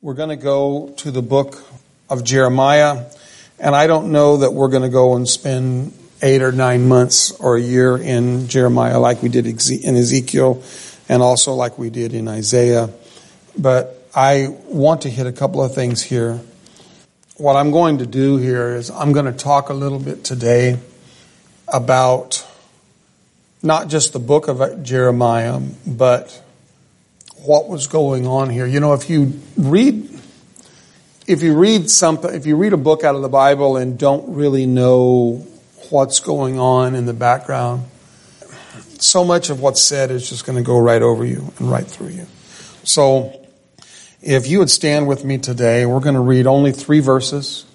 We're going to go to the book of Jeremiah, and I don't know that we're going to go and spend 8 or 9 months or a year in Jeremiah like we did in Ezekiel and also like we did in Isaiah. But I want to hit a couple of things here. What I'm going to do here is I'm going to talk a little bit today about not just the book of Jeremiah, but what was going on here. You know, if you read a book out of the Bible and don't really know what's going on in the background, so much of what's said is just going to go right over you and right through you. So if you would stand with me today, we're going to read only 3 verses.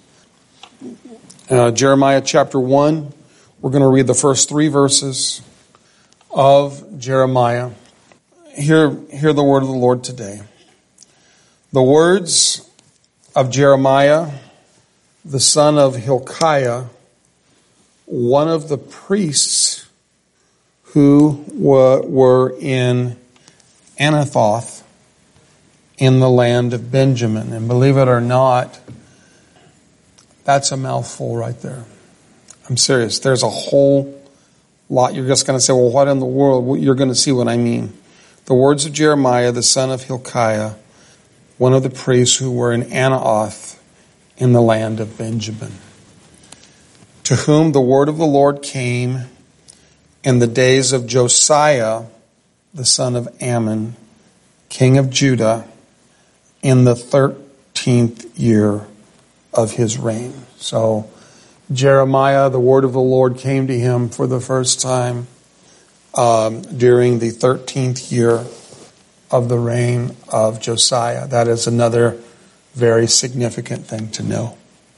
Jeremiah chapter 1, we're going to read the first 3 verses of Jeremiah. Hear the word of the Lord today. The words of Jeremiah, the son of Hilkiah, one of the priests who were in Anathoth in the land of Benjamin. And believe it or not, that's a mouthful right there. I'm serious. There's a whole lot. You're just going to say, well, what in the world? Well, you're going to see what I mean. The words of Jeremiah, the son of Hilkiah, one of the priests who were in Anathoth in the land of Benjamin, to whom the word of the Lord came in the days of Josiah, the son of Ammon, king of Judah, in the 13th year of his reign. So Jeremiah, the word of the Lord came to him for the first time during the 13th year of the reign of Josiah. That is another very significant thing to know.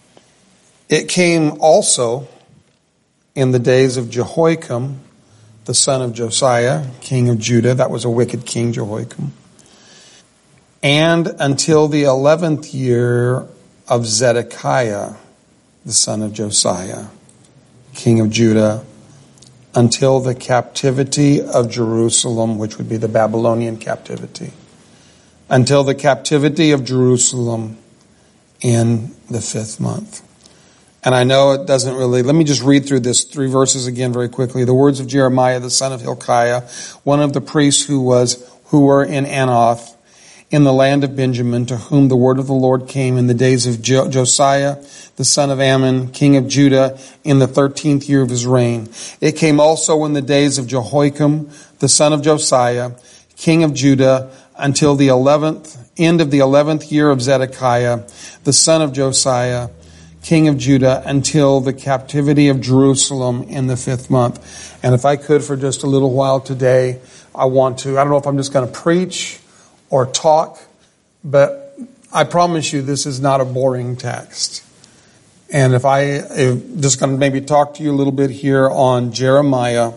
It came also in the days of Jehoiakim, the son of Josiah, king of Judah. That was a wicked king, Jehoiakim. And until the 11th year of Zedekiah, the son of Josiah, king of Judah, until the captivity of Jerusalem, which would be the Babylonian captivity. Until the captivity of Jerusalem in the 5th month. And I know it doesn't really, let me just read through this 3 verses again very quickly. The words of Jeremiah, the son of Hilkiah, one of the priests who were in Anathoth in the land of Benjamin, to whom the word of the Lord came in the days of Josiah, the son of Ammon, king of Judah, in the 13th year of his reign. It came also in the days of Jehoiakim, the son of Josiah, king of Judah, until the end of the 11th year of Zedekiah, the son of Josiah, king of Judah, until the captivity of Jerusalem in the 5th month. And if I could for just a little while today, I don't know if I'm just going to preach or talk, but I promise you this is not a boring text. And if I'm just going to maybe talk to you a little bit here on Jeremiah,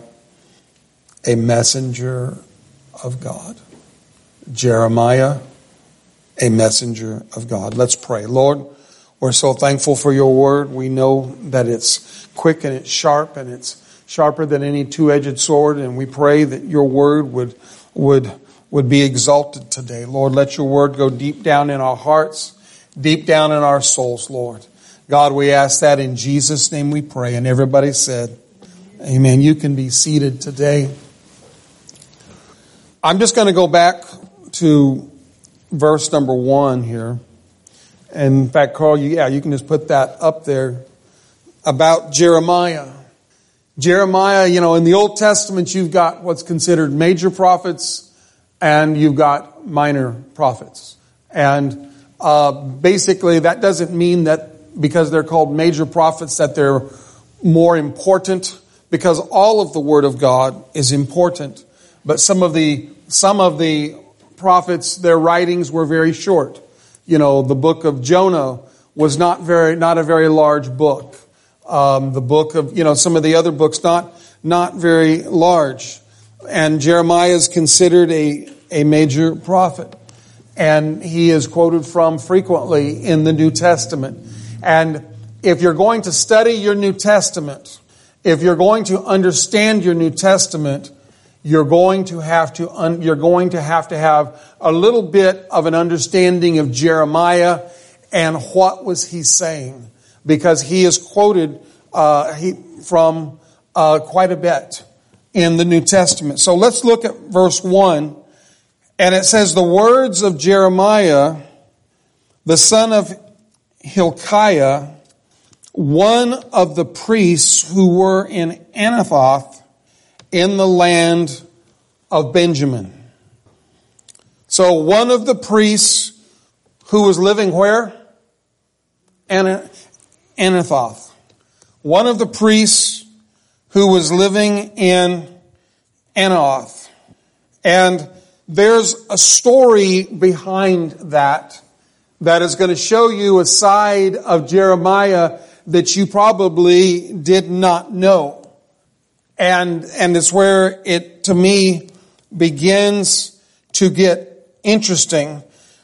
a messenger of God. Jeremiah, a messenger of God. Let's pray. Lord, we're so thankful for your word. We know that it's quick and it's sharp and it's sharper than any two-edged sword. And we pray that your word would be exalted today. Lord, let your word go deep down in our hearts, deep down in our souls, Lord. God, we ask that in Jesus' name we pray. And everybody said, amen. You can be seated today. I'm just going to go back to verse number 1 here. And in fact, Carl, you can just put that up there about Jeremiah. Jeremiah, in the Old Testament, you've got what's considered major prophets and you've got minor prophets. And basically that doesn't mean that because they're called major prophets that they're more important, because all of the Word of God is important. But some of the prophets, their writings were very short. The book of Jonah was not a very large book. The book of, some of the other books, not very large. And Jeremiah is considered a major prophet. And he is quoted from frequently in the New Testament. And if you're going to study your New Testament, if you're going to understand your New Testament, you're going to have to have a little bit of an understanding of Jeremiah and what was he saying, because he is quoted from quite a bit in the New Testament. So let's look at verse 1, and it says, "The words of Jeremiah, the son of Hilkiah, one of the priests who were in Anathoth in the land of Benjamin." So one of the priests who was living where? Anathoth. One of the priests who was living in Anathoth. And there's a story behind that is going to show you a side of Jeremiah that you probably did not know. And it's where it, to me, begins to get interesting.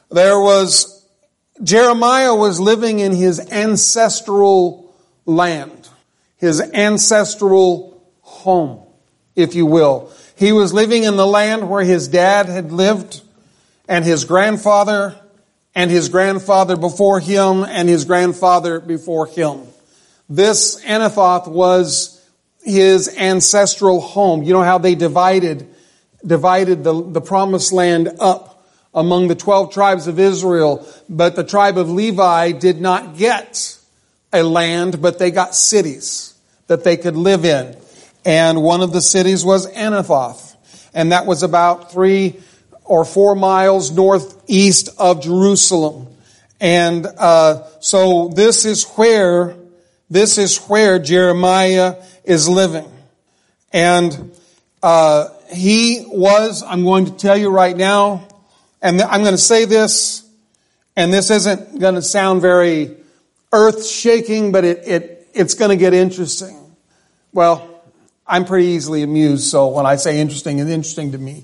Jeremiah was living in his ancestral land, his ancestral home, if you will. He was living in the land where his dad had lived, and his grandfather before him, and his grandfather before him. This Anathoth was his ancestral home. You know how they divided the promised land up among the 12 tribes of Israel, but the tribe of Levi did not get a land, but they got cities that they could live in. And one of the cities was Anathoth, and that was about 3 or 4 miles northeast of Jerusalem. And so this is where Jeremiah is living. And he was, I'm going to tell you right now, and I'm going to say this, and this isn't going to sound very earth-shaking, but it's going to get interesting. Well, I'm pretty easily amused, so when I say interesting, it's interesting to me.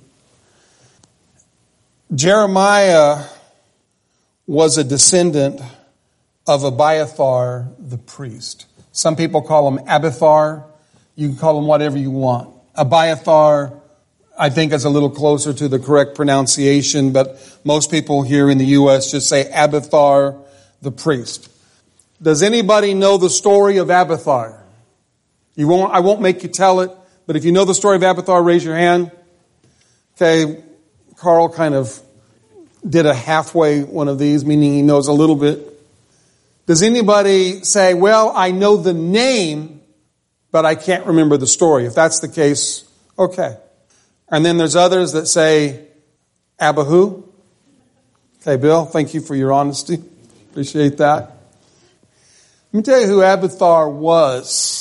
Jeremiah was a descendant of Abiathar the priest. Some people call him Abiathar. You can call him whatever you want. Abiathar, I think, is a little closer to the correct pronunciation, but most people here in the U.S. just say Abiathar the priest. Does anybody know the story of Abiathar? I won't make you tell it, but if you know the story of Abiathar, raise your hand. Okay, Carl kind of did a halfway one of these, meaning he knows a little bit. Does anybody say, well, I know the name, but I can't remember the story? If that's the case, okay. And then there's others that say, Abihu. Okay, Bill, thank you for your honesty. Appreciate that. Let me tell you who Abiathar was.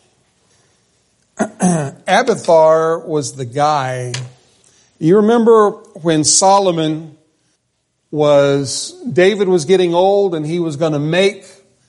Abiathar was the guy. You remember when David was getting old, and he was going to make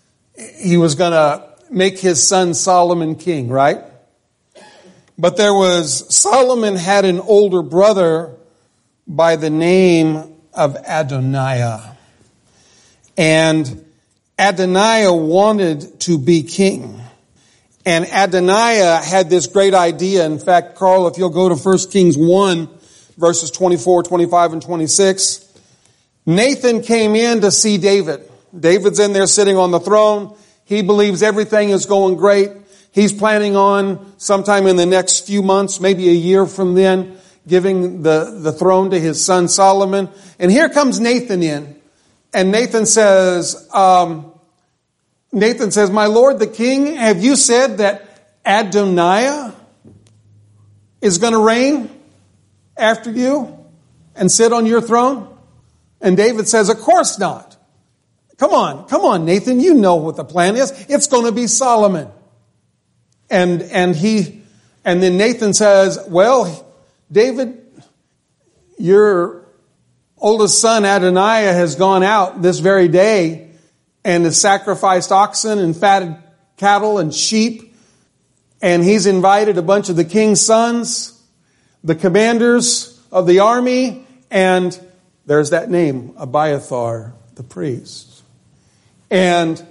his son Solomon king, right? But Solomon had an older brother by the name of Adoniah. And Adoniah wanted to be king. And Adoniah had this great idea. In fact, Carl, if you'll go to 1 Kings 1, verses 24, 25, and 26, Nathan came in to see David. David's in there sitting on the throne. He believes everything is going great. He's planning on sometime in the next few months, maybe a year from then, giving the throne to his son Solomon. And here comes Nathan in. And Nathan says, my Lord the king, have you said that Adoniah is going to reign after you and sit on your throne? And David says, of course not. Come on, Nathan, you know what the plan is. It's going to be Solomon. And then Nathan says, well, David, your oldest son Adoniah has gone out this very day and has sacrificed oxen and fatted cattle and sheep. And he's invited a bunch of the king's sons, the commanders of the army, and there's that name, Abiathar the priest. And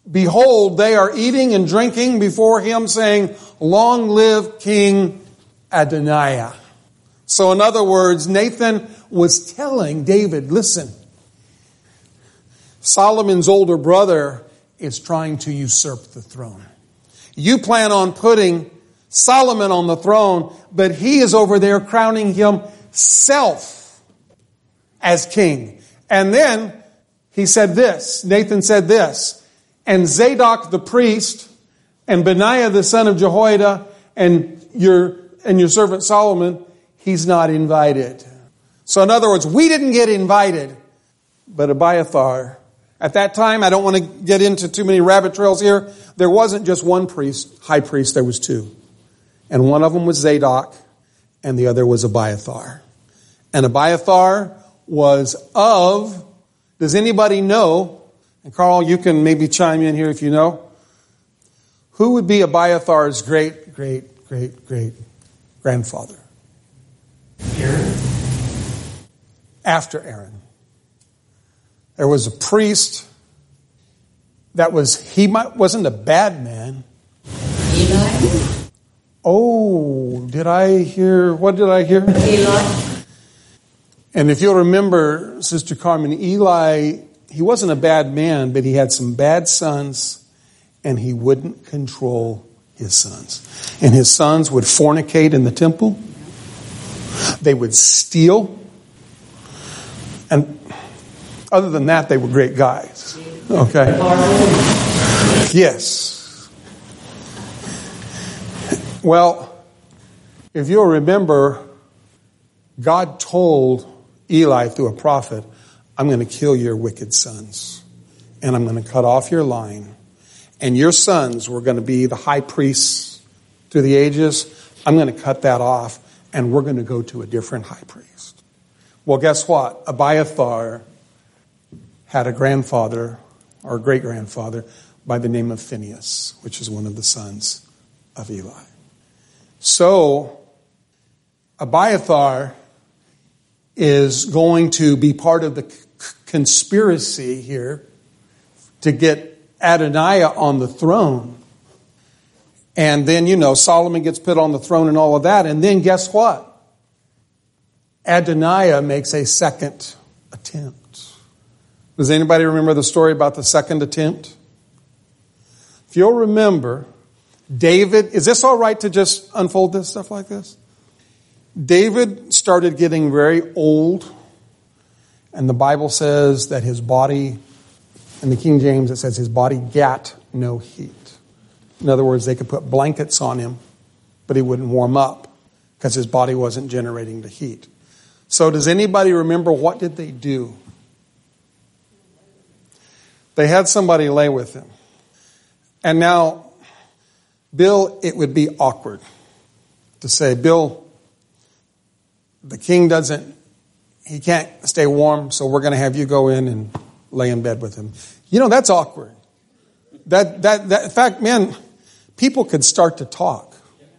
behold, they are eating and drinking before him, saying, long live King Adoniah. So in other words, Nathan was telling David, listen, Solomon's older brother is trying to usurp the throne. You plan on putting Solomon on the throne, but he is over there crowning himself as king. And then he said this, Nathan said this, and Zadok the priest and Benaiah the son of Jehoiada and your servant Solomon, he's not invited. So in other words, we didn't get invited, but Abiathar. At that time, I don't want to get into too many rabbit trails here. There wasn't just one priest, high priest, there was two. And one of them was Zadok, and the other was Abiathar. And Abiathar was of, does anybody know, and Carl, you can maybe chime in here if you know, who would be Abiathar's great grandfather? Aaron. After Aaron. There was a priest that wasn't a bad man. Eli. Oh, what did I hear? Eli. And if you'll remember, Sister Carmen, Eli, he wasn't a bad man, but he had some bad sons, and he wouldn't control his sons. And his sons would fornicate in the temple. They would steal. And other than that, they were great guys. Okay? Yes. Well, if you'll remember, God told Eli through a prophet, I'm going to kill your wicked sons. And I'm going to cut off your line. And your sons were going to be the high priests through the ages. I'm going to cut that off. And we're going to go to a different high priest. Well, guess what? Abiathar had a grandfather, or great-grandfather, by the name of Phinehas, which is one of the sons of Eli. So, Abiathar is going to be part of the conspiracy here to get Adoniah on the throne. And then, Solomon gets put on the throne and all of that. And then guess what? Adoniah makes a second attempt. Does anybody remember the story about the second attempt? If you'll remember, David, is this all right to just unfold this stuff like this? David started getting very old, and the Bible says that his body, in the King James it says his body gat no heat. In other words, they could put blankets on him, but he wouldn't warm up because his body wasn't generating the heat. So does anybody remember what did they do? They had somebody lay with him. And now, Bill, it would be awkward to say, Bill, the king he can't stay warm, so we're going to have you go in and lay in bed with him. That's awkward. In fact, man, people could start to talk.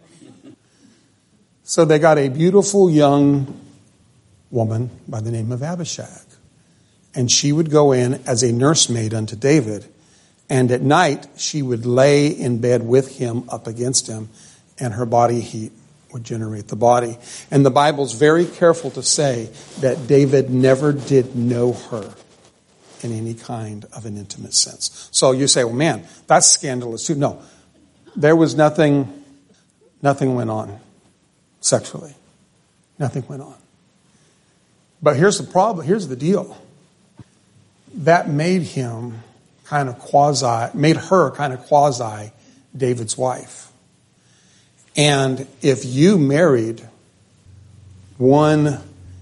So they got a beautiful young woman by the name of Abishag. And she would go in as a nursemaid unto David. And at night, she would lay in bed with him up against him. And her body heat would generate the body. And the Bible's very careful to say that David never did know her in any kind of an intimate sense. So you say, well, man, that's scandalous too. No, there was nothing went on sexually. Nothing went on. But here's the problem. Here's the deal. That made her kind of quasi David's wife. And if you married the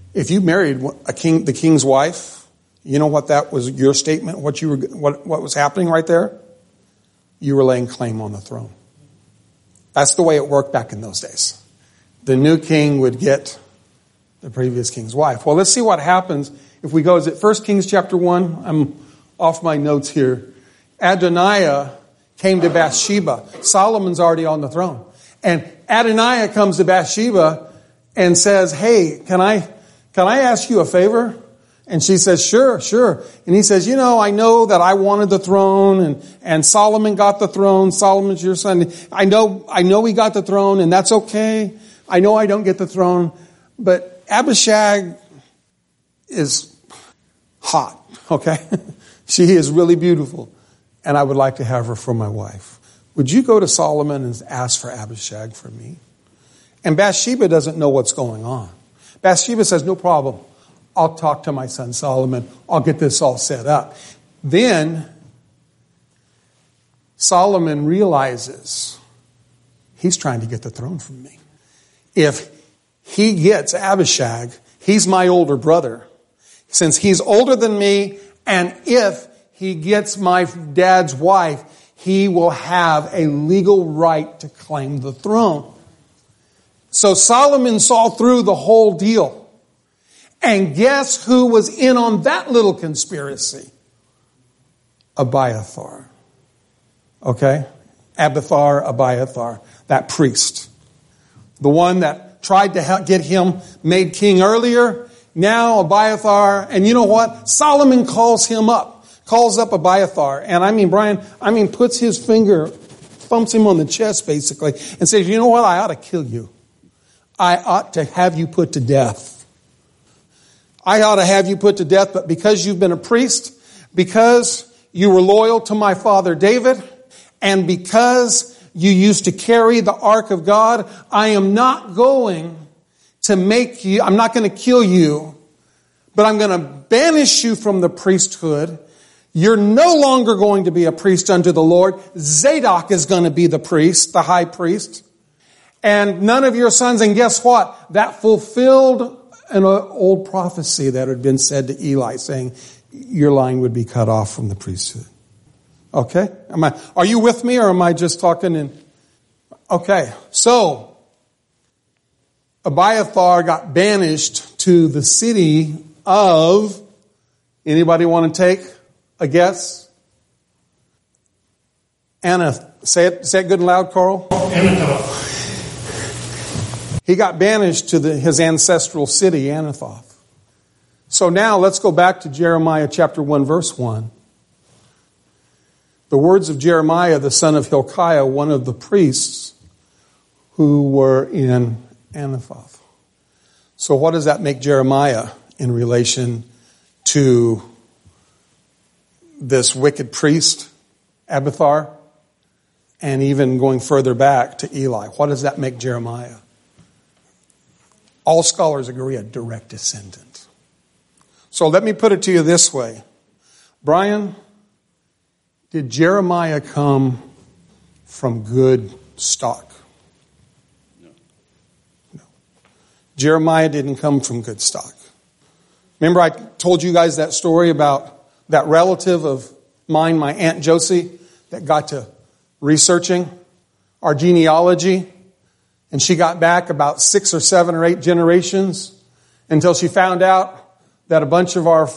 king's wife, you know what that was your statement, what was happening right there? You were laying claim on the throne. That's the way it worked back in those days. The new king would get the previous king's wife. Well, let's see what happens if we go. Is it 1 Kings chapter 1? I'm off my notes here. Adoniah came to Bathsheba. Solomon's already on the throne. And Adoniah comes to Bathsheba and says, hey, can I ask you a favor? And she says, sure. And he says, I know that I wanted the throne and Solomon got the throne. Solomon's your son. I know he got the throne and that's okay. I know I don't get the throne, but Abishag is hot, okay? She is really beautiful, and I would like to have her for my wife. Would you go to Solomon and ask for Abishag for me? And Bathsheba doesn't know what's going on. Bathsheba says, no problem. I'll talk to my son Solomon. I'll get this all set up. Then Solomon realizes he's trying to get the throne from me. If he gets Abishag, he's my older brother. Since he's older than me, and if he gets my dad's wife, he will have a legal right to claim the throne. So Solomon saw through the whole deal. And guess who was in on that little conspiracy? Abiathar. Okay? Abiathar, that priest. The one that tried to get him made king earlier. Now Abiathar, and you know what? Solomon calls up Abiathar. And Brian, puts his finger, thumps him on the chest basically, and says, you know what? I ought to kill you. I ought to have you put to death. I ought to have you put to death, but because you've been a priest, because you were loyal to my father David, and because you used to carry the ark of God, I am not going to I'm not going to kill you, but I'm going to banish you from the priesthood. You're no longer going to be a priest unto the Lord. Zadok is going to be the priest, the high priest. And none of your sons, and guess what? That fulfilled an old prophecy that had been said to Eli, saying, your line would be cut off from the priesthood. Okay? Are you with me, or am I just talking Okay, so Abiathar got banished to the city of, anybody want to take a guess? Say it good and loud, Carl. Anathoth. He got banished to his ancestral city, Anathoth. So now let's go back to Jeremiah chapter 1, verse 1. The words of Jeremiah, the son of Hilkiah, one of the priests who were in Anathoth. So what does that make Jeremiah in relation to this wicked priest, Abiathar, and even going further back to Eli? What does that make Jeremiah? All scholars agree a direct descendant. So let me put it to you this way. Brian, did Jeremiah come from good stock? No. Jeremiah didn't come from good stock. Remember I told you guys that story about that relative of mine, my Aunt Josie, that got to researching our genealogy? And she got back about 6 or 7 or 8 generations until she found out that a bunch of our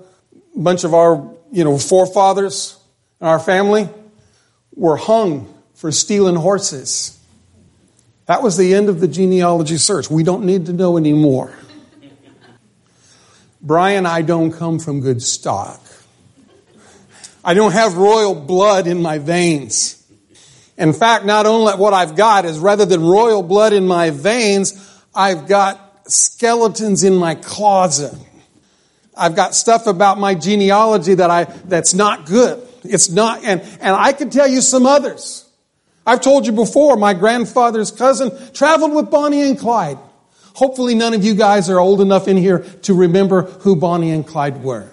forefathers in our family were hung for stealing horses. That was the end of the genealogy search. We don't need to know anymore. Brian, I don't come from good stock. I don't have royal blood in my veins. In fact, not only what I've got is rather than royal blood in my veins, I've got skeletons in my closet. I've got stuff about my genealogy that's not good. It's not, and I could tell you some others. I've told you before, my grandfather's cousin traveled with Bonnie and Clyde. Hopefully none of you guys are old enough in here to remember who Bonnie and Clyde were.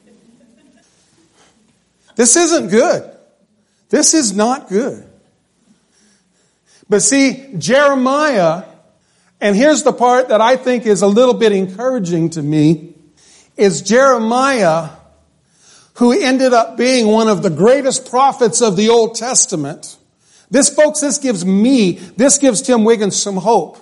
This isn't good. This is not good. But see, Jeremiah, and here's the part that I think is a little bit encouraging to me, is Jeremiah, who ended up being one of the greatest prophets of the Old Testament. This gives Tim Wiggins some hope.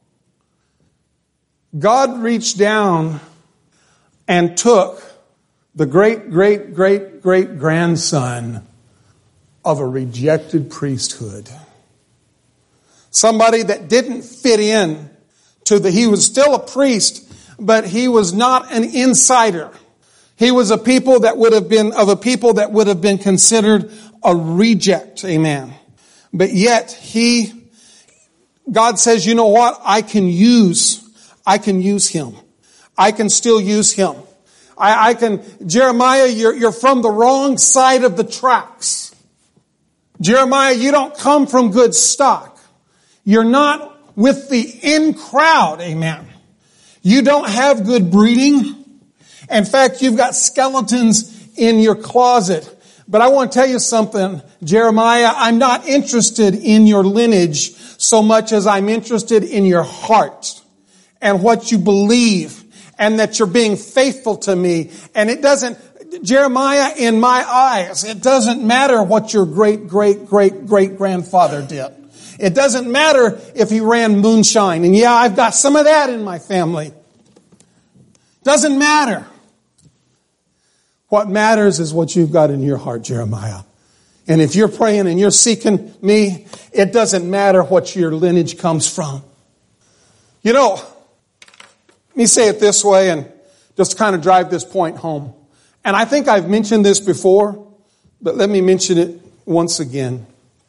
God reached down and took the great-great-great-great-grandson of a rejected priesthood. Somebody that didn't fit in he was still a priest, but he was not an insider. He was of a people that would have been considered a reject. Amen. But yet he God says, you know what? I can use him. I can still use him. Jeremiah, you're from the wrong side of the tracks. Jeremiah, you don't come from good stock. You're not with the in crowd, amen. You don't have good breeding. In fact, you've got skeletons in your closet. But I want to tell you something, Jeremiah, I'm not interested in your lineage so much as I'm interested in your heart and what you believe and that you're being faithful to me. And it doesn't, Jeremiah, in my eyes, it doesn't matter what your great-great-great-great-grandfather did. It doesn't matter if he ran moonshine. And yeah, I've got some of that in my family. Doesn't matter. What matters is what you've got in your heart, Jeremiah. And if you're praying and you're seeking me, it doesn't matter what your lineage comes from. You know, let me say it this way and just kind of drive this point home. And I think I've mentioned this before, but let me mention it once again.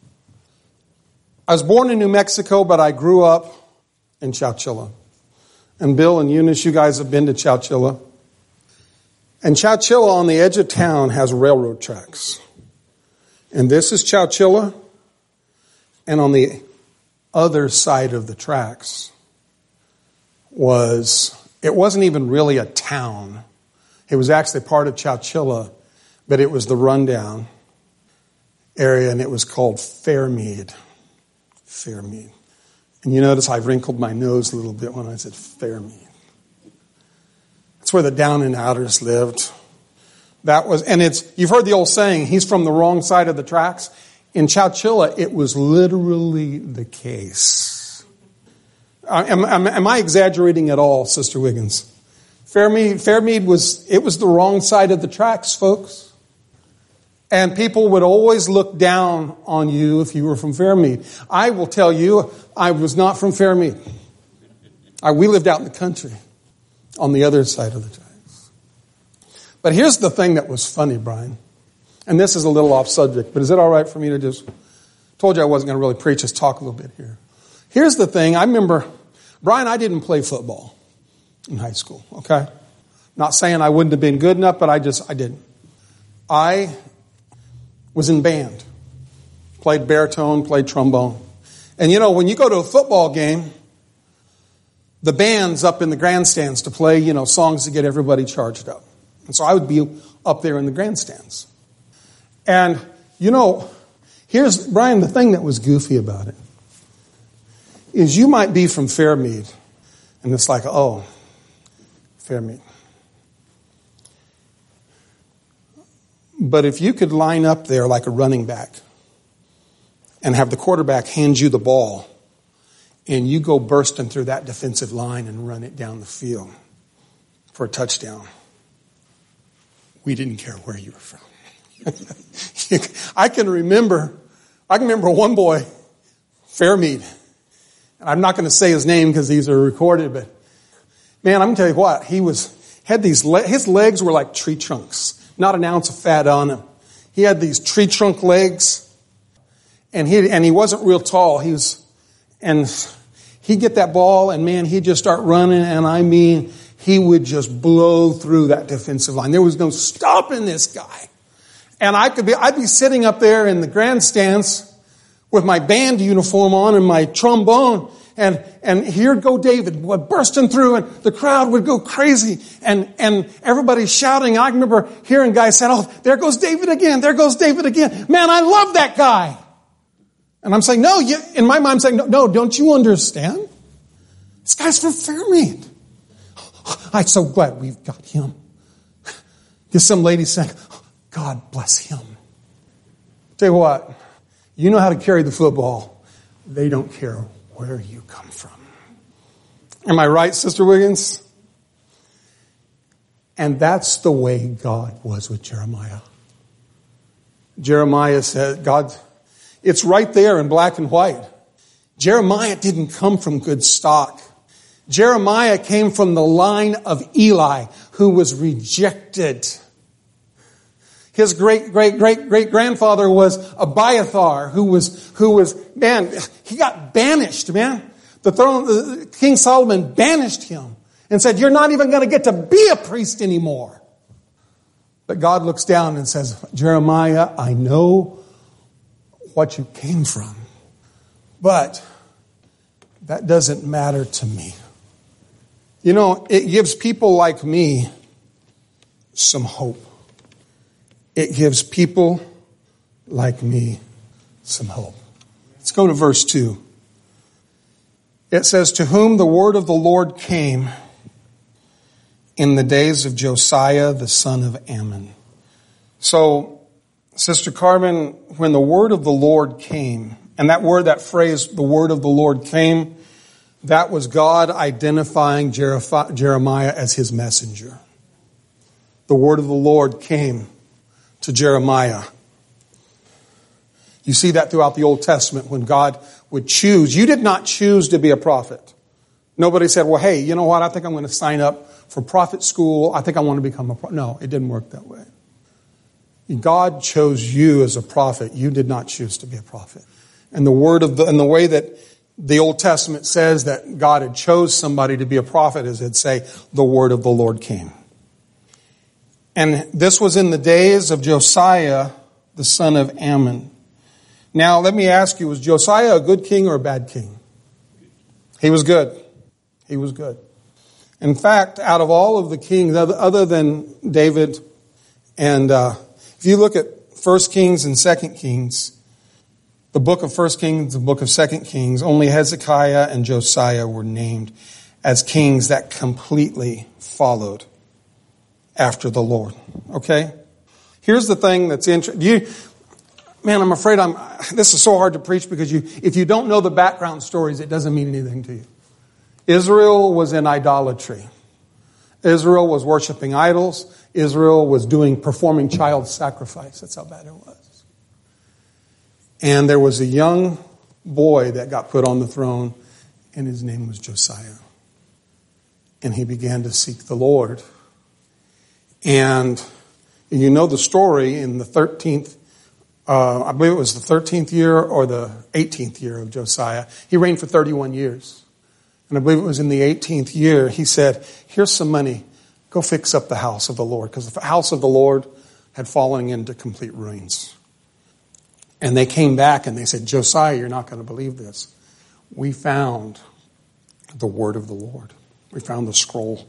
I was born in New Mexico, but I grew up in Chowchilla. And Bill and Eunice, you guys have been to Chowchilla. And Chowchilla on the edge of town has railroad tracks. And this is Chowchilla. And on the other side of the tracks it wasn't even really a town. It was actually part of Chowchilla, but it was the rundown area, and it was called Fairmead. Fairmead. And you notice I wrinkled my nose a little bit when I said Fairmead. That's where the down and outers lived. You've heard the old saying, he's from the wrong side of the tracks. In Chowchilla, it was literally the case. Am I exaggerating at all, Sister Wiggins? Fairmead was the wrong side of the tracks, folks. And people would always look down on you if you were from Fairmead. I will tell you, I was not from Fairmead. We lived out in the country on the other side of the tracks. But here's the thing that was funny, Brian. And this is a little off subject, but is it all right for me to just... Told you I wasn't going to really preach, just talk a little bit here. Here's the thing. I remember, Brian, I didn't play football in high school, okay? Not saying I wouldn't have been good enough, but I didn't. I was in band. Played baritone, played trombone. And you know, when you go to a football game, the band's up in the grandstands to play, songs to get everybody charged up. And so I would be up there in the grandstands. And, here's, Brian, the thing that was goofy about it is you might be from Fairmead, and it's like, oh, Fairmead. But if you could line up there like a running back and have the quarterback hand you the ball, and you go bursting through that defensive line and run it down the field for a touchdown, we didn't care where you were from. I can remember one boy, Fairmead, and I'm not going to say his name because these are recorded, but man, I'm going to tell you what, his legs were like tree trunks, not an ounce of fat on him. He had these tree trunk legs, and he wasn't real tall. And he'd get that ball, and man, he'd just start running, and I mean, he would just blow through that defensive line. There was no stopping this guy. And I'd be sitting up there in the grandstands with my band uniform on and my trombone, and here'd go David bursting through, and the crowd would go crazy, and everybody's shouting. I remember hearing guys say, "Oh, there goes David again, there goes David again. Man, I love that guy." And I'm saying, no, in my mind, I'm saying, no, don't you understand? This guy's from Fairmead. I'm so glad we've got him. There's some lady saying, God bless him. Tell you what, you know how to carry the football. They don't care where you come from. Am I right, Sister Wiggins? And that's the way God was with Jeremiah. Jeremiah said, it's right there in black and white. Jeremiah didn't come from good stock. Jeremiah came from the line of Eli, who was rejected. His great-great-great-great-grandfather was Abiathar, who was, man, he got banished, man. The throne, King Solomon banished him and said, you're not even going to get to be a priest anymore. But God looks down and says, Jeremiah, I know what you came from, but that doesn't matter to me. You know, it gives people like me some hope. It gives people like me some hope. Let's go to verse 2. It says, to whom the word of the Lord came in the days of Josiah, the son of Ammon. So, Sister Carmen, when the word of the Lord came, and that phrase, the word of the Lord came, that was God identifying Jeremiah as his messenger. The word of the Lord came to Jeremiah. You see that throughout the Old Testament when God would choose. You did not choose to be a prophet. Nobody said, well, hey, you know what? I think I'm going to sign up for prophet school. I think I want to become a prophet. No, it didn't work that way. God chose you as a prophet. You did not choose to be a prophet. And the way that the Old Testament says that God had chose somebody to be a prophet is it'd say, the word of the Lord came. And this was in the days of Josiah, the son of Ammon. Now, let me ask you, was Josiah a good king or a bad king? He was good. He was good. In fact, out of all of the kings, other than David, and if you look at 1 Kings and 2 Kings, the book of 1 Kings, the book of 2 Kings, only Hezekiah and Josiah were named as kings that completely followed after the Lord. Okay? Here's the thing that's interesting. Man, I'm afraid this is so hard to preach because if you don't know the background stories, it doesn't mean anything to you. Israel was in idolatry. Israel was worshiping idols. Israel was performing child sacrifice. That's how bad it was. And there was a young boy that got put on the throne, and his name was Josiah. And he began to seek the Lord. And you know the story in the 13th, I believe it was the 13th year or the 18th year of Josiah. He reigned for 31 years. And I believe it was in the 18th year, he said, here's some money. Go fix up the house of the Lord. Because the house of the Lord had fallen into complete ruins. And they came back and they said, Josiah, you're not going to believe this. We found the word of the Lord. We found the scroll.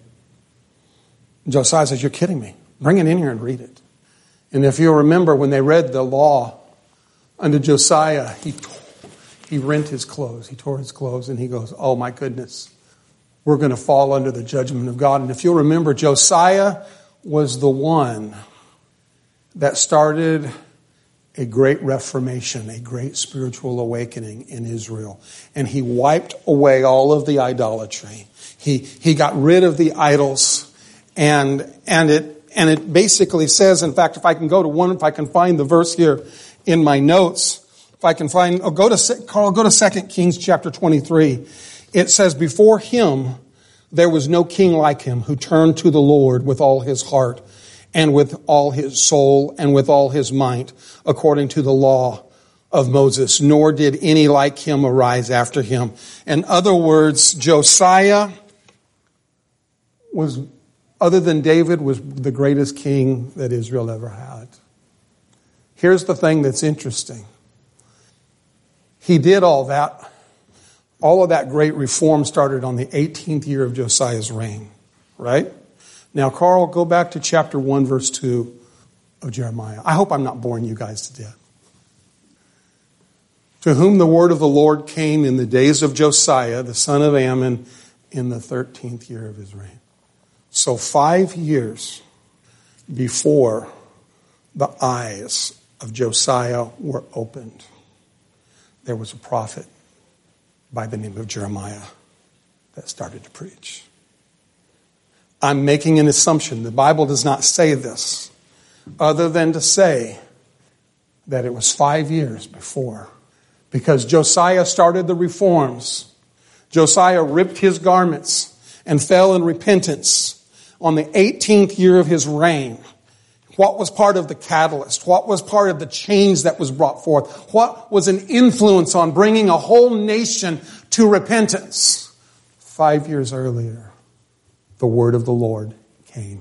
Josiah says, you're kidding me. Bring it in here and read it. And if you'll remember, when they read the law under Josiah, he rent his clothes. He tore his clothes and he goes, oh my goodness, we're going to fall under the judgment of God. And if you'll remember, Josiah was the one that started a great reformation, a great spiritual awakening in Israel. And he wiped away all of the idolatry. He got rid of the idols. And it basically says, in fact, if I can find the verse here in my notes, go to 2 Kings chapter 23. It says, before him, there was no king like him who turned to the Lord with all his heart and with all his soul and with all his might, according to the law of Moses, nor did any like him arise after him. In other words, Josiah was, other than David, was the greatest king that Israel ever had. Here's the thing that's interesting. He did all that. All of that great reform started on the 18th year of Josiah's reign, right? Now, Carl, go back to chapter 1, verse 2 of Jeremiah. I hope I'm not boring you guys to death. To whom the word of the Lord came in the days of Josiah, the son of Ammon, in the 13th year of his reign. So 5 years before the eyes of Josiah were opened, there was a prophet by the name of Jeremiah that started to preach. I'm making an assumption. The Bible does not say this, other than to say that it was 5 years before. Because Josiah started the reforms. Josiah ripped his garments and fell in repentance on the 18th year of his reign. What was part of the catalyst? What was part of the change that was brought forth? What was an influence on bringing a whole nation to repentance? 5 years earlier, the word of the Lord came.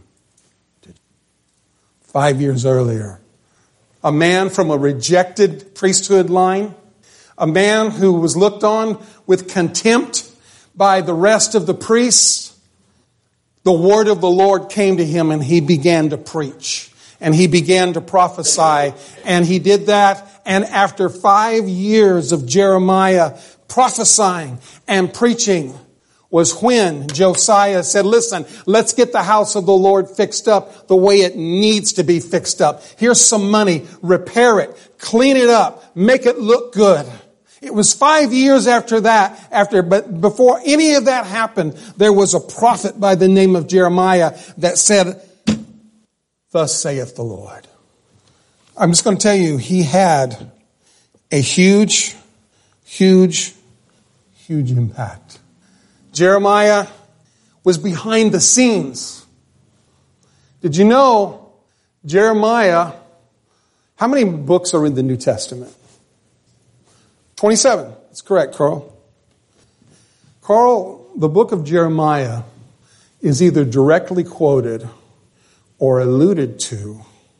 5 years earlier, a man from a rejected priesthood line, a man who was looked on with contempt by the rest of the priests, the word of the Lord came to him and he began to preach. And he began to prophesy. And he did that. And after 5 years of Jeremiah prophesying and preaching was when Josiah said, listen, let's get the house of the Lord fixed up the way it needs to be fixed up. Here's some money. Repair it. Clean it up. Make it look good. It was 5 years after that, but before any of that happened, there was a prophet by the name of Jeremiah that said, thus saith the Lord. I'm just going to tell you, he had a huge impact. Jeremiah was behind the scenes. Did you know Jeremiah, how many books are in the New Testament? 27. That's correct, Carl. Carl, the book of Jeremiah is either directly quoted or alluded to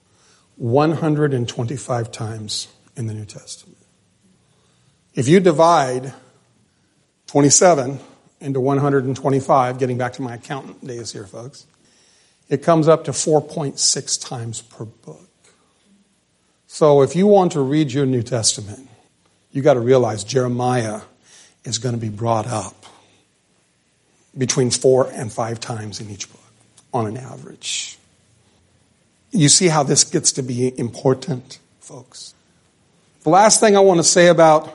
125 times in the New Testament. If you divide 27 into 125, getting back to my accountant days here, folks, it comes up to 4.6 times per book. So if you want to read your New Testament, you got to realize Jeremiah is going to be brought up between 4 and 5 times in each book on an average. You see how this gets to be important, folks. The last thing I want to say about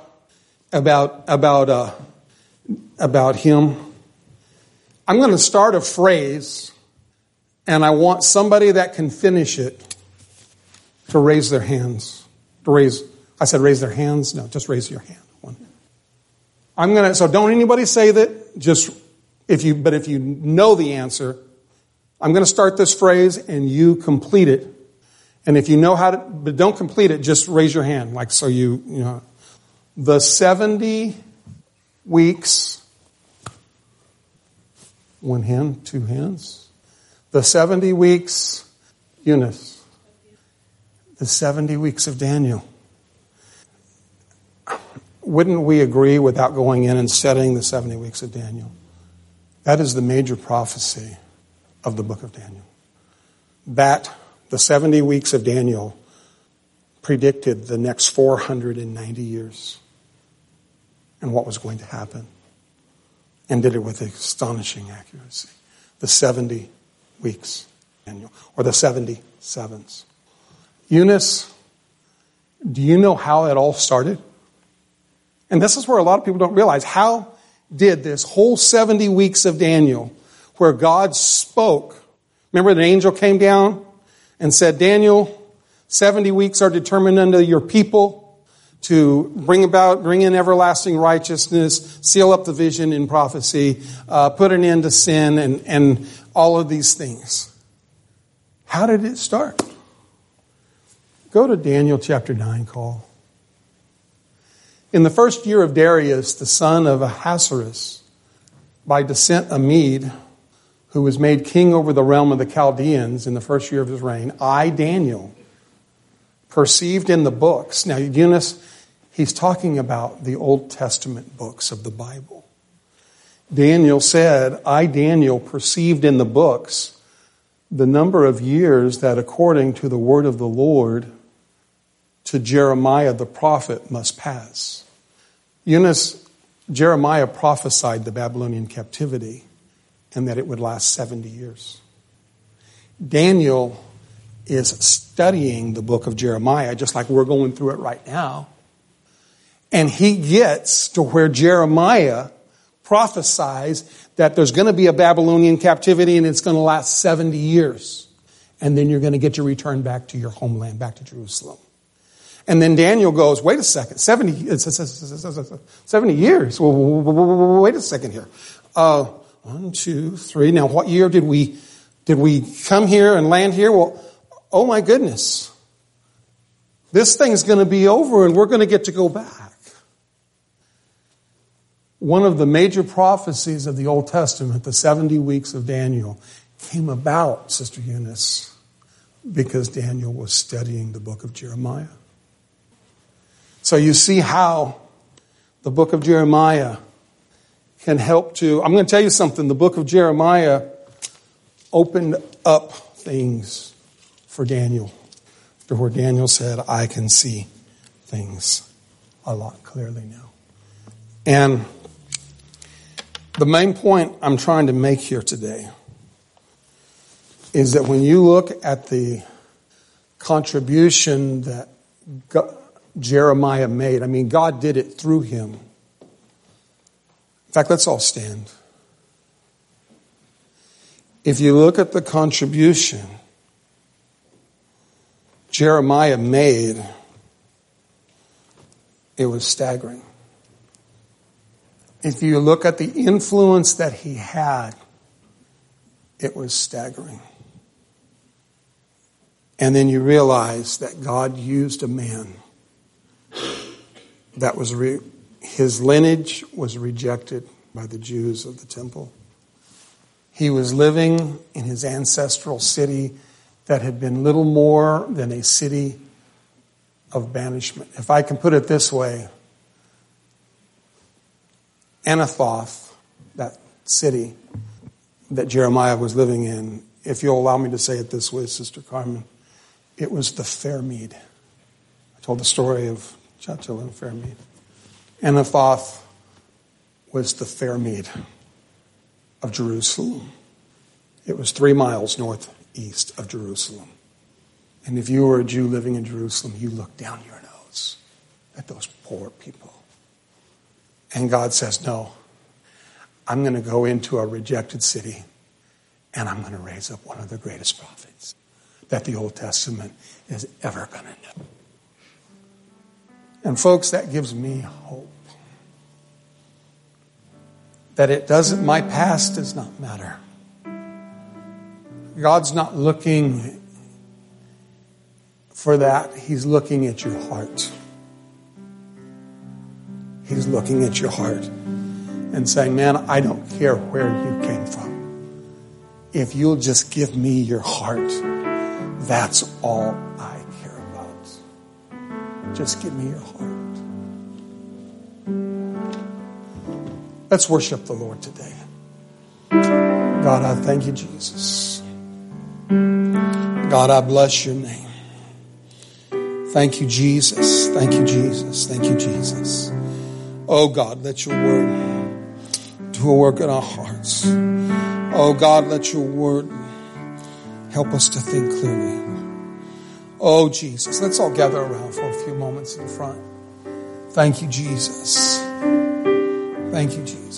him, I'm going to start a phrase, and I want somebody that can finish it to raise their hands. I said raise their hands? No, just raise your hand. One. So don't anybody say that. If you know the answer, I'm going to start this phrase and you complete it. And if you know how to, but don't complete it, just raise your hand. Like, so you know. The 70 weeks, one hand, two hands. The 70 weeks, Eunice. The 70 weeks of Daniel. Wouldn't we agree without going in and studying the 70 weeks of Daniel? That is the major prophecy of the book of Daniel. That the 70 weeks of Daniel predicted the next 490 years and what was going to happen, and did it with astonishing accuracy. The 70 weeks of Daniel, or the 70 sevens. Eunice, do you know how it all started? And this is where a lot of people don't realize, how did this whole 70 weeks of Daniel, where God spoke, remember the angel came down and said, Daniel, 70 weeks are determined unto your people to bring in everlasting righteousness, seal up the vision in prophecy, put an end to sin, and all of these things. How did it start? Go to Daniel chapter 9, Cole. In the first year of Darius, the son of Ahasuerus, by descent a Mede, who was made king over the realm of the Chaldeans in the first year of his reign, I, Daniel, perceived in the books. Now, Eunice, he's talking about the Old Testament books of the Bible. Daniel said, I, Daniel, perceived in the books the number of years that according to the word of the Lord to Jeremiah the prophet must pass. Eunice, Jeremiah prophesied the Babylonian captivity and that it would last 70 years. Daniel is studying the book of Jeremiah, just like we're going through it right now. And he gets to where Jeremiah prophesies that there's going to be a Babylonian captivity and it's going to last 70 years. And then you're going to get your return back to your homeland, back to Jerusalem. And then Daniel goes, wait a second, 70 years. Well, wait a second here. 1, 2, 3. Now, what year did we come here and land here? Well, oh my goodness, this thing's going to be over and we're going to get to go back. One of the major prophecies of the Old Testament, the 70 weeks of Daniel, came about, Sister Eunice, because Daniel was studying the book of Jeremiah. So you see how the book of Jeremiah can help to... I'm going to tell you something. The book of Jeremiah opened up things for Daniel, to where Daniel said, I can see things a lot clearly now. And the main point I'm trying to make here today is that when you look at the contribution that Jeremiah made, I mean, God did it through him. In fact, let's all stand. If you look at the contribution Jeremiah made, it was staggering. If you look at the influence that he had, it was staggering. And then you realize that God used a man that was his lineage was rejected by the Jews of the temple. He was living in his ancestral city that had been little more than a city of banishment. If I can put it this way, Anathoth, that city that Jeremiah was living in, if you'll allow me to say it this way, Sister Carmen, it was the Fairmead. I told the story of Churchill and Fairmead. Anathoth was the Fairmead of Jerusalem. It was 3 miles northeast of Jerusalem. And if you were a Jew living in Jerusalem, you looked down your nose at those poor people. And God says, no, I'm going to go into a rejected city and I'm going to raise up one of the greatest prophets that the Old Testament is ever going to know. And folks, that gives me hope. That it doesn't, my past does not matter. God's not looking for that. He's looking at your heart. He's looking at your heart and saying, man, I don't care where you came from. If you'll just give me your heart, that's all I care about. Just give me your heart. Let's worship the Lord today. God, I thank you, Jesus. God, I bless your name. Thank you, Jesus. Thank you, Jesus. Thank you, Jesus. Oh, God, let your word do a work in our hearts. Oh, God, let your word help us to think clearly. Oh, Jesus. Let's all gather around for a few moments in front. Thank you, Jesus. Thank you, Jesus.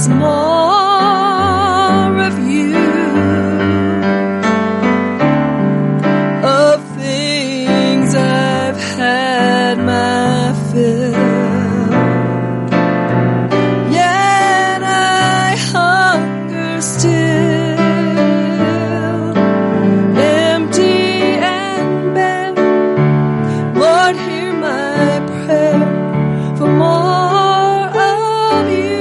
more of you, of things I've had my fill. Yet I hunger still, empty and bare. Lord, hear my prayer for more of you.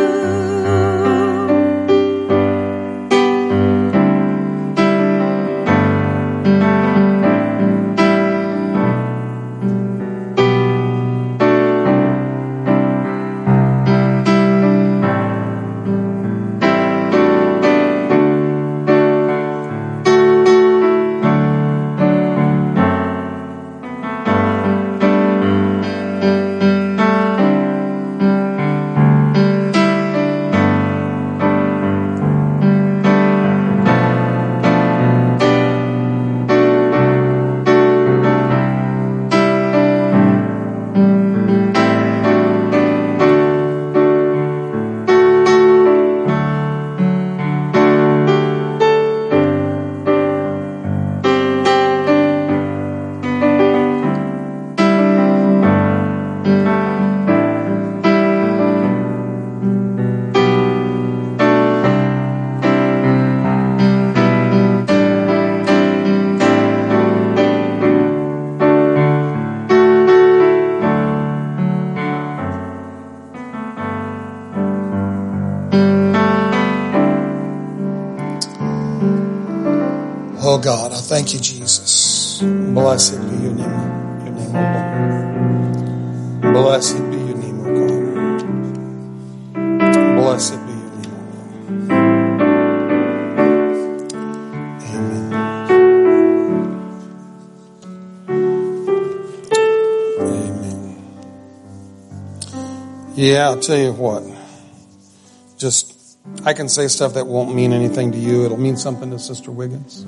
Oh God, I thank you, Jesus. Blessed be your name, O Lord. Blessed be your name, O God. Blessed be your name, O Lord. Amen. Amen. Yeah, I'll tell you what. I can say stuff that won't mean anything to you. It'll mean something to Sister Wiggins.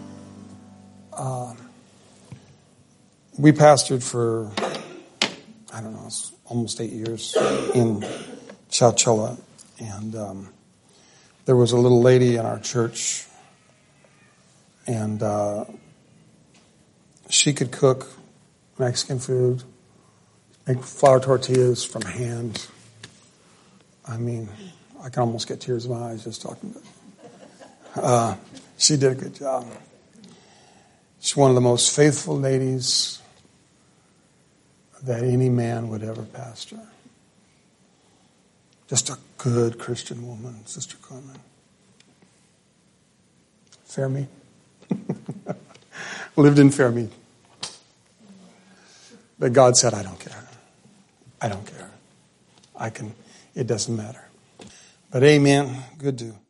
We pastored for, I don't know, almost 8 years in Chowchilla. And there was a little lady in our church, and she could cook Mexican food, make flour tortillas from hand. I mean, I can almost get tears in my eyes just talking to her. She did a good job. She's one of the most faithful ladies that any man would ever pastor. Just a good Christian woman, Sister Carmen. Fairmead. Lived in Fairmead. But God said, I don't care. I don't care. It doesn't matter. But amen. Good to